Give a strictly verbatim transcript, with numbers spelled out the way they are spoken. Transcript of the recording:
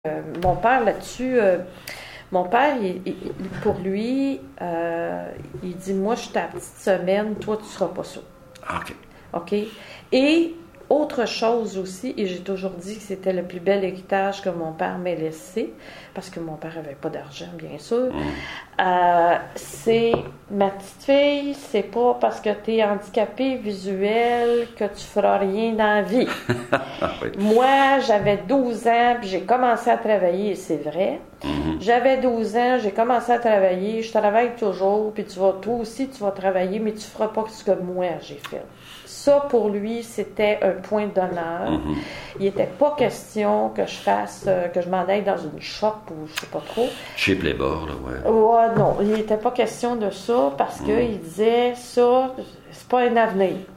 Euh, mon père, là-dessus, euh, mon père, il- il- pour lui, euh, il dit, moi, je suis ta petite semaine, toi, tu seras pas ça. Ah, OK. OK? Et autre chose aussi, et j'ai toujours dit que c'était le plus bel héritage que mon père m'a laissé, parce que mon père avait pas d'argent, bien sûr, Mm. euh, c'est, ma petite fille, c'est pas parce que tu es handicapé visuel que tu feras rien dans la vie. Ah, oui. Moi, j'avais douze ans, puis j'ai commencé à travailler, et c'est vrai. Mhm. J'avais douze ans, j'ai commencé à travailler, je travaille toujours, puis tu vas, toi aussi, tu vas travailler, mais tu feras pas ce que moi j'ai fait. Ça, pour lui, c'était un point d'honneur. Mhm. Il n'était pas question que je fasse, euh, que je m'en aille dans une shop ou je sais pas trop. Chez Playboy, là, ouais. Ouais, non, il n'était pas question de ça parce Mhm. qu'il disait ça, c'est pas un avenir.